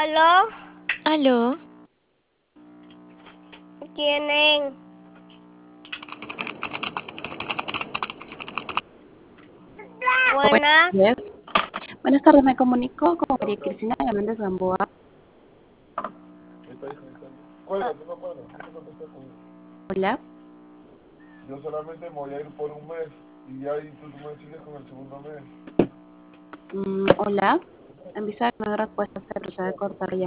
¿Aló? ¿Aló? ¿Quién es? Buenas Buenas. tardes. Buenas tardes, me comunico con María Cristina Hernández Gamboa. Hola. Yo solamente me voy a ir por un mes y ya ahí tú me sigues con el segundo mes. Hola. En vista de que no hay respuesta, se procede a cortar la llamada.